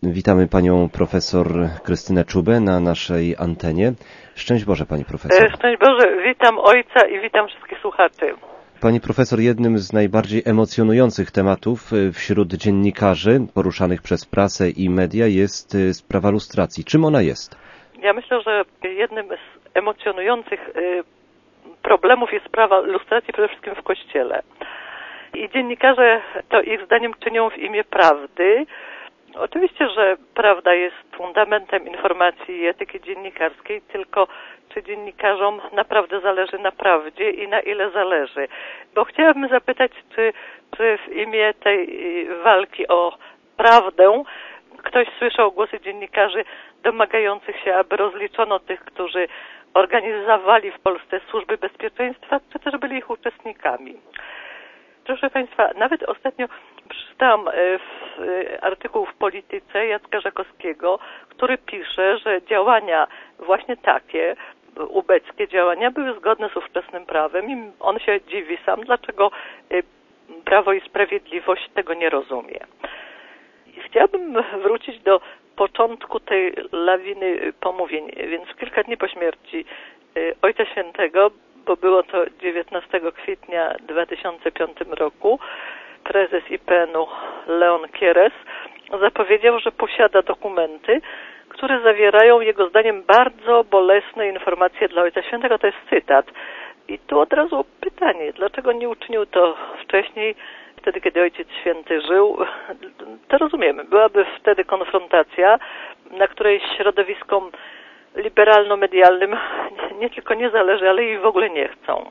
Witamy panią profesor Krystynę Czubę na naszej antenie. Szczęść Boże, pani profesor. Szczęść Boże, witam ojca i witam wszystkich słuchaczy. Pani profesor, jednym z najbardziej emocjonujących tematów wśród dziennikarzy poruszanych przez prasę i media jest sprawa lustracji. Czym ona jest? Ja myślę, że jednym z emocjonujących problemów jest sprawa lustracji przede wszystkim w Kościele. I dziennikarze to ich zdaniem czynią w imię prawdy. Oczywiście, że prawda jest fundamentem informacji i etyki dziennikarskiej, tylko czy dziennikarzom naprawdę zależy na prawdzie i na ile zależy. Bo chciałabym zapytać, czy w imię tej walki o prawdę ktoś słyszał głosy dziennikarzy domagających się, aby rozliczono tych, którzy organizowali w Polsce służby bezpieczeństwa, czy też byli ich uczestnikami. Proszę Państwa, nawet ostatnio przeczytałam artykuł w Polityce Jacka Żakowskiego, który pisze, że działania właśnie takie, ubeckie działania, były zgodne z ówczesnym prawem i on się dziwi sam, dlaczego Prawo i Sprawiedliwość tego nie rozumie. I chciałabym wrócić do początku tej lawiny pomówień, więc kilka dni po śmierci Ojca Świętego, bo było to 19 kwietnia 2005 roku, prezes IPN-u Leon Kieres zapowiedział, że posiada dokumenty, które zawierają jego zdaniem bardzo bolesne informacje dla Ojca Świętego. To jest cytat. I tu od razu pytanie, dlaczego nie uczynił to wcześniej, wtedy kiedy Ojciec Święty żył? To rozumiemy. Byłaby wtedy konfrontacja, na której środowiskom liberalno-medialnym nie tylko nie zależy, ale i w ogóle nie chcą.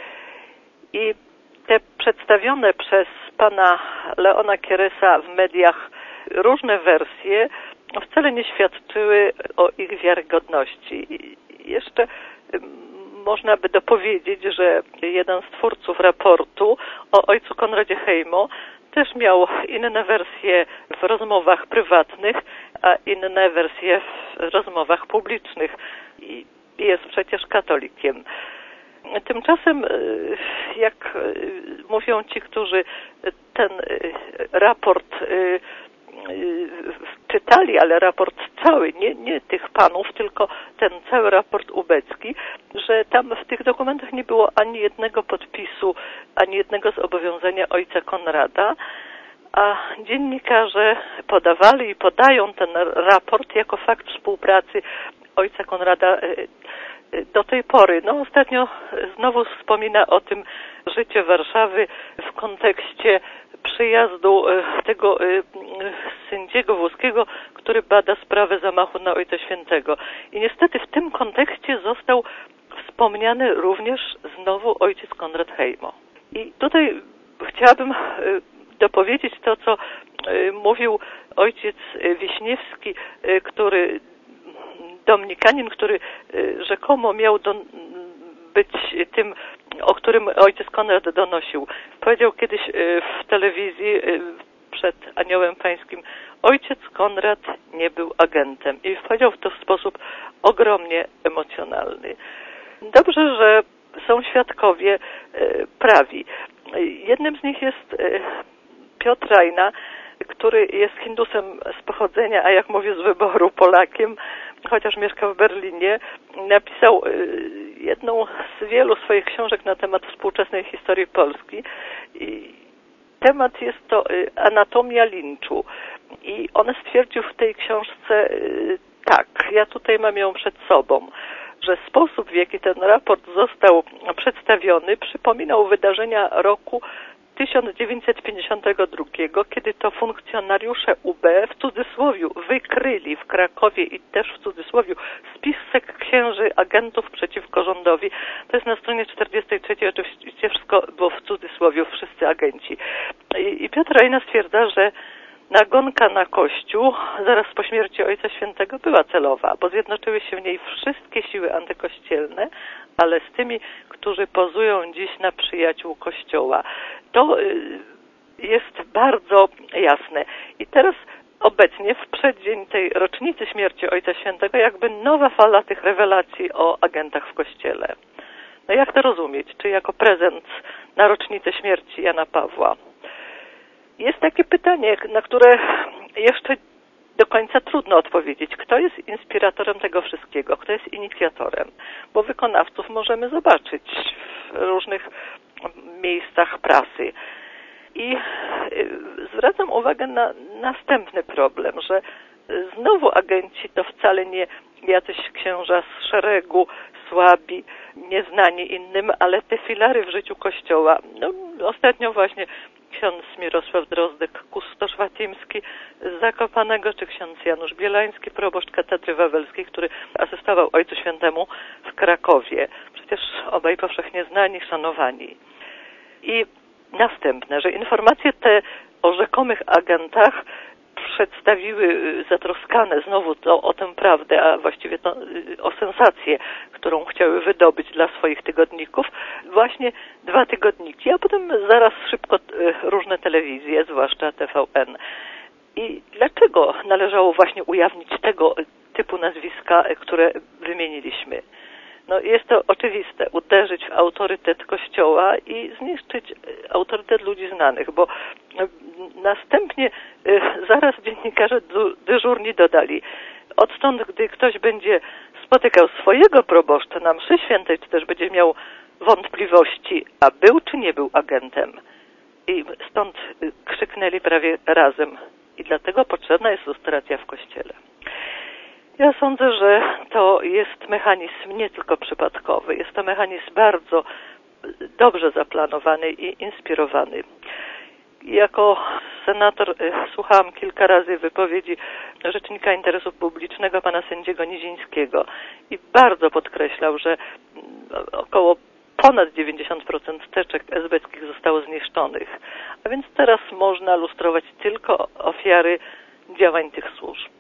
I te przedstawione przez pana Leona Kieresa w mediach różne wersje wcale nie świadczyły o ich wiarygodności. Jeszcze można by dopowiedzieć, że jeden z twórców raportu o ojcu Konradzie Hejmo też miał inne wersje w rozmowach prywatnych, a inne wersje w rozmowach publicznych. I jest przecież katolikiem. Tymczasem, jak mówią ci, którzy ten raport czytali, ale raport cały, nie tych panów, tylko ten cały raport ubecki, że tam w tych dokumentach nie było ani jednego podpisu, ani jednego zobowiązania ojca Konrada, a dziennikarze podawali i podają ten raport jako fakt współpracy ojca Konrada do tej pory. No ostatnio znowu wspomina o tym życie Warszawy w kontekście przyjazdu tego sędziego włoskiego, który bada sprawę zamachu na Ojca Świętego. I niestety w tym kontekście został wspomniany również znowu ojciec Konrad Hejmo. I tutaj chciałabym dopowiedzieć to, co mówił ojciec Wiśniewski, który dominikanin, który rzekomo miał być tym, o którym ojciec Konrad donosił. Powiedział kiedyś w telewizji przed Aniołem Pańskim: ojciec Konrad nie był agentem. I powiedział to w sposób ogromnie emocjonalny. Dobrze, że są świadkowie prawi. Jednym z nich jest Piotr Rajna, który jest Hindusem z pochodzenia, a jak mówię, z wyboru Polakiem, chociaż mieszka w Berlinie. Napisał jedną z wielu swoich książek na temat współczesnej historii Polski. I temat jest to anatomia linczu. I on stwierdził w tej książce tak, ja tutaj mam ją przed sobą, że sposób, w jaki ten raport został przedstawiony, przypominał wydarzenia roku 1952, kiedy to funkcjonariusze UB w cudzysłowie wykryli w Krakowie i też w cudzysłowie spisek księży agentów przeciwko rządowi. To jest na stronie 43, oczywiście wszystko było w cudzysłowie, wszyscy agenci. I Piotr Rajna stwierdza, że nagonka na Kościół zaraz po śmierci Ojca Świętego była celowa, bo zjednoczyły się w niej wszystkie siły antykościelne, ale z tymi, którzy pozują dziś na przyjaciół Kościoła. To jest bardzo jasne. I teraz obecnie, w przeddzień tej rocznicy śmierci Ojca Świętego, jakby nowa fala tych rewelacji o agentach w Kościele. No jak to rozumieć? Czy jako prezent na rocznicę śmierci Jana Pawła? Jest takie pytanie, na które jeszcze do końca trudno odpowiedzieć, kto jest inspiratorem tego wszystkiego, kto jest inicjatorem, bo wykonawców możemy zobaczyć w różnych miejscach prasy. I zwracam uwagę na następny problem, że znowu agenci to wcale nie jacyś księża z szeregu, słabi, nieznani innym, ale te filary w życiu Kościoła. Ostatnio właśnie ksiądz Mirosław Drozdek, kustosz fatimski z Zakopanego, czy ksiądz Janusz Bielański, proboszcz katedry wawelskiej, który asystował Ojcu Świętemu w Krakowie. Przecież obaj powszechnie znani, szanowani. I następne, że informacje te o rzekomych agentach przedstawiły zatroskane znowu o tę prawdę, a właściwie to o sensację, którą chciały wydobyć dla swoich tygodników, właśnie 2 tygodniki, a potem zaraz szybko różne telewizje, zwłaszcza TVN. I dlaczego należało właśnie ujawnić tego typu nazwiska, które wymieniliśmy? Jest to oczywiste, uderzyć w autorytet Kościoła i zniszczyć autorytet ludzi znanych, bo następnie zaraz dziennikarze dyżurni dodali, odtąd, gdy ktoś będzie spotykał swojego proboszcza na mszy świętej, czy też będzie miał wątpliwości, a był czy nie był agentem. I stąd krzyknęli prawie razem. I dlatego potrzebna jest lustracja w Kościele. Ja sądzę, że to jest mechanizm nie tylko przypadkowy. Jest to mechanizm bardzo dobrze zaplanowany i inspirowany. Jako senator słuchałam kilka razy wypowiedzi Rzecznika Interesu Publicznego, pana sędziego Nizińskiego i bardzo podkreślał, że około ponad 90% teczek esbeckich zostało zniszczonych. A więc teraz można lustrować tylko ofiary działań tych służb.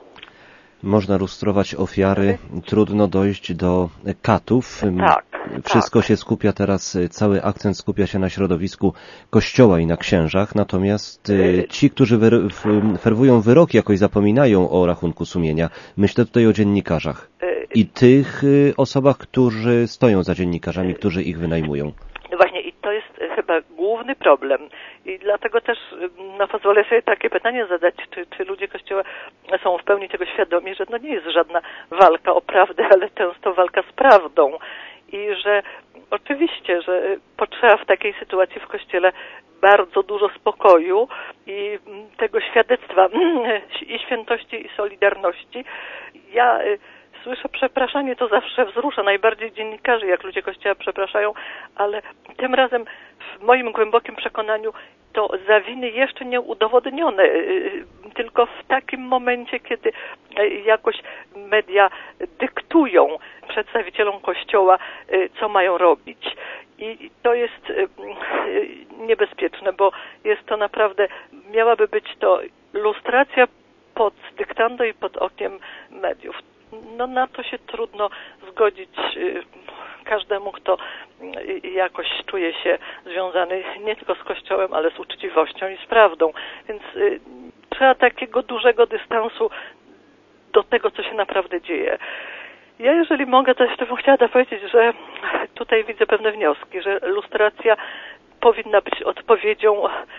Można lustrować ofiary, trudno dojść do katów. Tak. Wszystko się skupia teraz, cały akcent skupia się na środowisku Kościoła i na księżach, natomiast ci, którzy ferwują wyroki, jakoś zapominają o rachunku sumienia. Myślę tutaj o dziennikarzach i tych osobach, którzy stoją za dziennikarzami, którzy ich wynajmują. Właśnie i to jest chyba główny problem. I dlatego też pozwolę sobie takie pytanie zadać, czy ludzie Kościoła są w pełni tego świadomi, że nie jest żadna walka o prawdę, ale często walka z prawdą. I że oczywiście, że potrzeba w takiej sytuacji w Kościele bardzo dużo spokoju i tego świadectwa i świętości i solidarności. Ja słyszę przepraszanie, to zawsze wzrusza najbardziej dziennikarzy, jak ludzie Kościoła przepraszają, ale tym razem w moim głębokim przekonaniu to za winy jeszcze nie udowodnione, tylko w takim momencie, kiedy jakoś media dyktują przedstawicielom Kościoła, co mają robić. I to jest niebezpieczne, bo jest to naprawdę, miałaby być to lustracja pod dyktando i pod okiem mediów. Na to się trudno zgodzić każdemu, kto jakoś czuje się związany nie tylko z Kościołem, ale z uczciwością i z prawdą. Więc trzeba takiego dużego dystansu do tego, co się naprawdę dzieje. Ja, jeżeli mogę, to jeszcze bym chciała powiedzieć, że tutaj widzę pewne wnioski, że lustracja powinna być odpowiedzią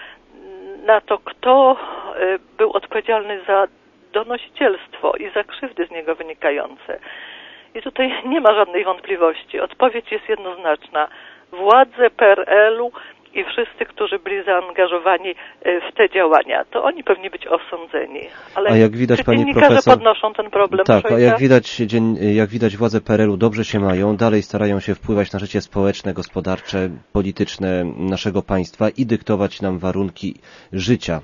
na to, kto był odpowiedzialny za donosicielstwo i za krzywdy z niego wynikające. I tutaj nie ma żadnej wątpliwości. Odpowiedź jest jednoznaczna. Władze PRL-u i wszyscy, którzy byli zaangażowani w te działania, to oni powinni być osądzeni. Ale a jak widać, pani dziennikarze profesor, podnoszą ten problem? Tak, a jak widać władze PRL-u dobrze się mają, dalej starają się wpływać na życie społeczne, gospodarcze, polityczne naszego państwa i dyktować nam warunki życia.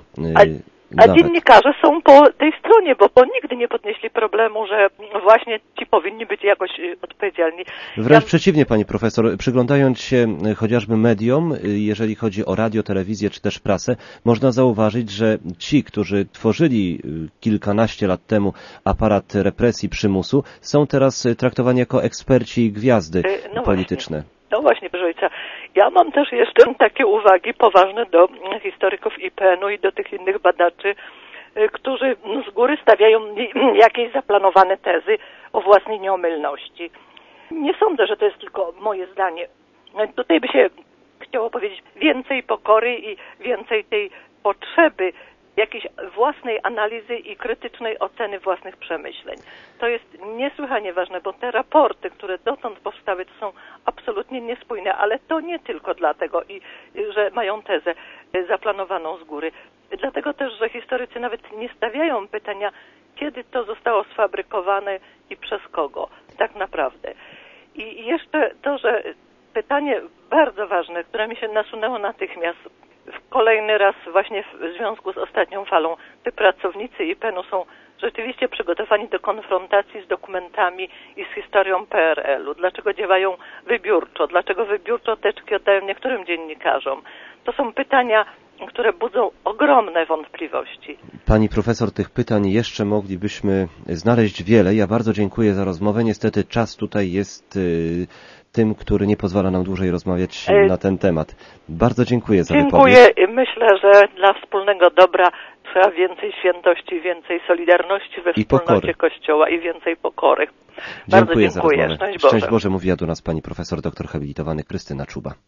A dziennikarze są po tej stronie, bo nigdy nie podnieśli problemu, że właśnie ci powinni być jakoś odpowiedzialni. Wręcz przeciwnie, pani profesor, przyglądając się chociażby mediom, jeżeli chodzi o radio, telewizję czy też prasę, można zauważyć, że ci, którzy tworzyli kilkanaście lat temu aparat represji, przymusu, są teraz traktowani jako eksperci i gwiazdy polityczne. No właśnie, proszę ojca. Ja mam też jeszcze takie uwagi poważne do historyków IPN-u i do tych innych badaczy, którzy z góry stawiają jakieś zaplanowane tezy o własnej nieomylności. Nie sądzę, że to jest tylko moje zdanie. Tutaj by się chciało powiedzieć więcej pokory i więcej tej potrzeby jakiejś własnej analizy i krytycznej oceny własnych przemyśleń. To jest niesłychanie ważne, bo te raporty, które dotąd powstały, to są absolutnie niespójne, ale to nie tylko dlatego, że mają tezę zaplanowaną z góry. Dlatego też, że historycy nawet nie stawiają pytania, kiedy to zostało sfabrykowane i przez kogo tak naprawdę. I jeszcze to, że pytanie bardzo ważne, które mi się nasunęło natychmiast, kolejny raz właśnie w związku z ostatnią falą, czy pracownicy IPN-u są rzeczywiście przygotowani do konfrontacji z dokumentami i z historią PRL-u? Dlaczego działają wybiórczo? Dlaczego wybiórczo teczki oddają niektórym dziennikarzom? To są pytania, które budzą ogromne wątpliwości. Pani profesor, tych pytań jeszcze moglibyśmy znaleźć wiele. Ja bardzo dziękuję za rozmowę. Niestety czas tutaj jest tym, który nie pozwala nam dłużej rozmawiać na ten temat. Bardzo dziękuję za wypowiedź. Dziękuję. Myślę, że dla wspólnego dobra trzeba więcej świętości, więcej solidarności we wspólnocie Kościoła i więcej pokory. Bardzo dziękuję. Za rozmowę. Szczęść Boże, mówiła do nas pani profesor doktor habilitowany Krystyna Czuba.